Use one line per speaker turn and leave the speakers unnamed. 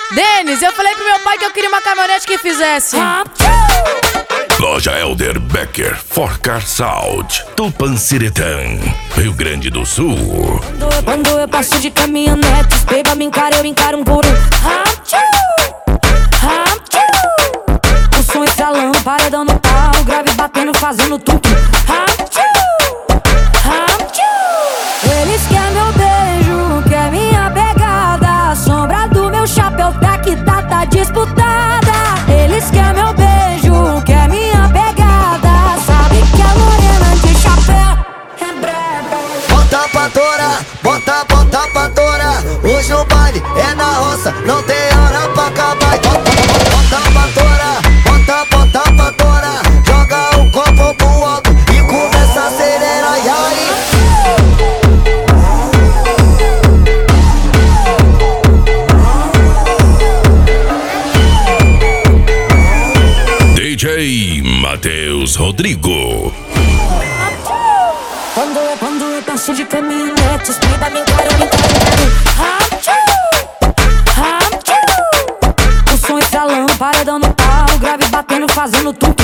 Denis, eu falei pro meu pai que eu queria uma caminhonete que fizesse.
Loja Elder Becker, Forcar Salt, Tupanciretã, Rio Grande do Sul.
Quando eu passo de caminhonete, os peba me encaram, eu encaro um por um. O som estralando, paredão no pau, grave batendo, fazendo tudo. Eles querem meu beijo, quer minha pegada. A sombra do meu chapéu tá que tá disputada. Eles querem meu beijo, quer minha pegada. Sabe que a morena de chapéu é braba.
Bota pra torar, bota pra torar. Hoje o baile é na roça, não tem hora pra acabar. Bota pra torar, bota pra torar. Joga o copo pro alto e começa a acelerar. E aí?
DJ Matheus Rodrigo.
Quando eu passo de caminhonete, os peba me encaram, o som estralando, paredão no pau, grave batendo, fazendo tudo.